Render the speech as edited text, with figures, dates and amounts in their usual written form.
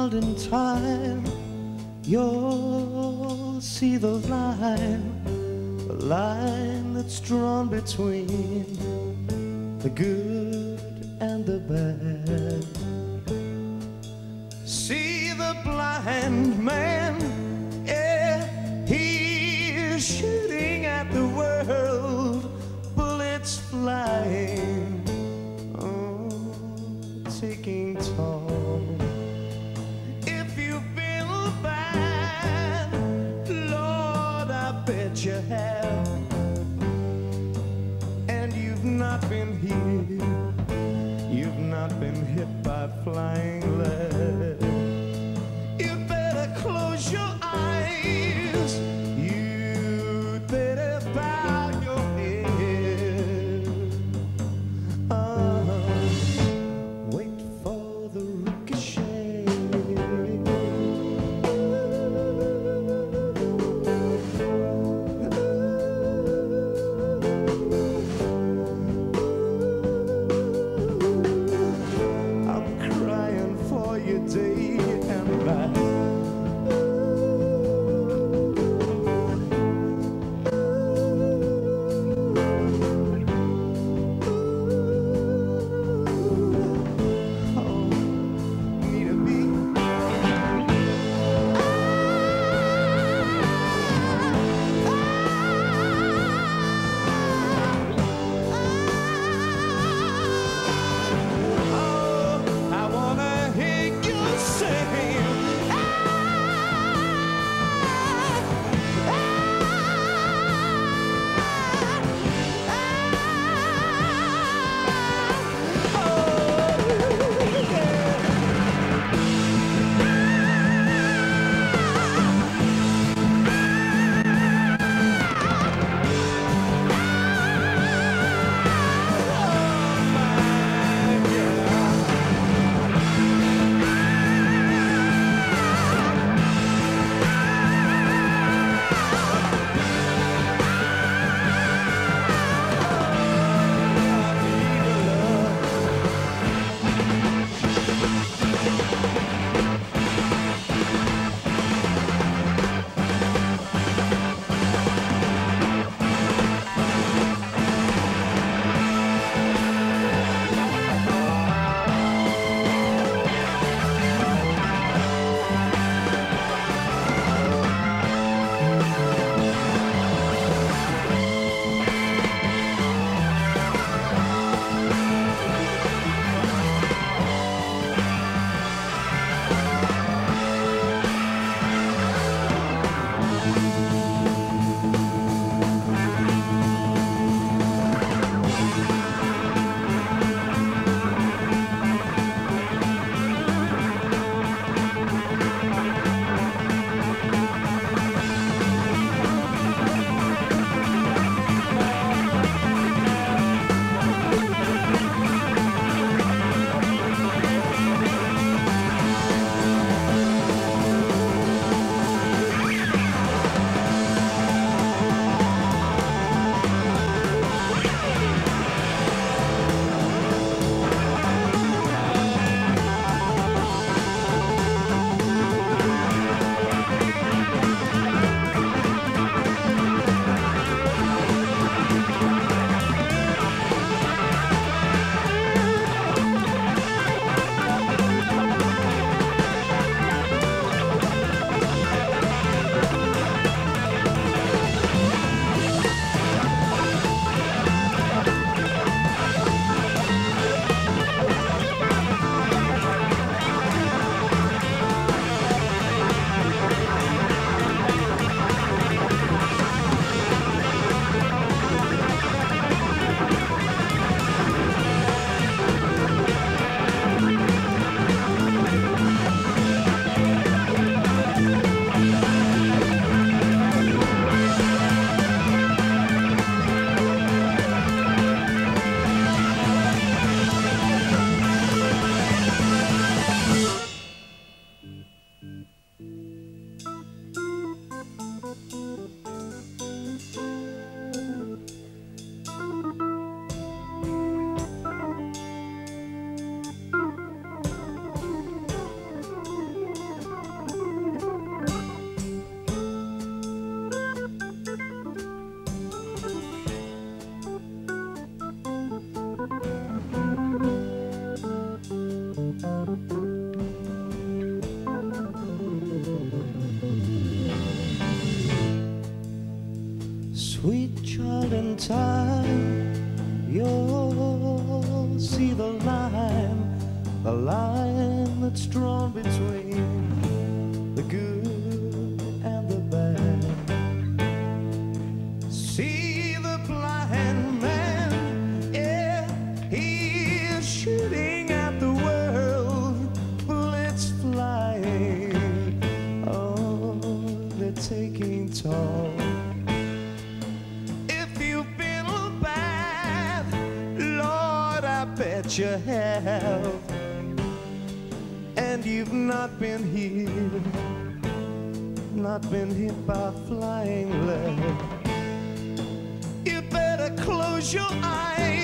out in time, you'll see the line that's drawn between the good and the bad. See the blind man, yeah, he's shooting at the world, bullets flying, oh, taking toll. If you feel bad, Lord, I bet you have, and you've not been here, you've not been hit by flying lead. You better close your eyes, you'd better bow your head. Wait for the ricochet. I'm crying for you, Dave. Sweet child, in time you'll see the line that's drawn between the good and the bad. See the blind man, yeah, he is shooting at the world, bullets flying, oh, they're taking toll. Bet you have, and you've not been hit, not been hit by flying lead. You better close your eyes